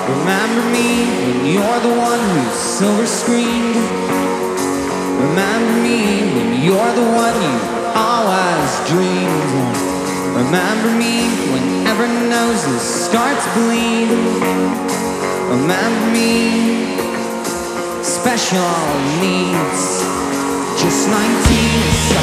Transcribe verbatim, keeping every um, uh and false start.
Remember me when you're the one who's silver screened. Remember me when you're the one you always dreamed of. Remember me when every nose starts bleeding. Remember me, special needs, just nineteen.